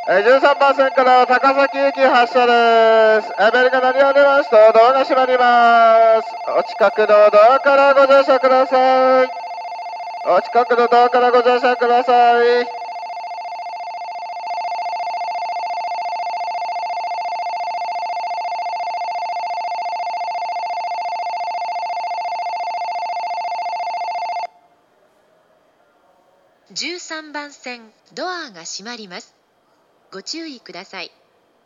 13番線から高崎行き発車です。ベルが鳴りを出ますとドアが閉まります。お近くのドアからご乗車ください。お近くのドアからご乗車ください。 13番線ドアが閉まります。ご注意ください。